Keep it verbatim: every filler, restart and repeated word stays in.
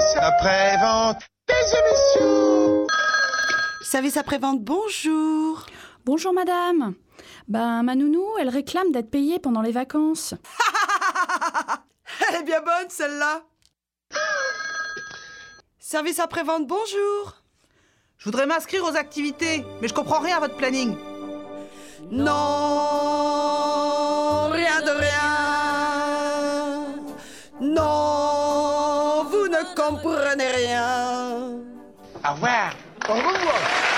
après-vente des émissions. Service après-vente, bonjour. Bonjour madame. Ben, ma nounou, elle réclame d'être payée pendant les vacances. Elle est bien bonne, celle-là. Service après-vente, bonjour. Je voudrais m'inscrire aux activités, mais je comprends rien à votre planning. Non, rien de rien. Non, vous ne comprenez rien. Au revoir. Au revoir.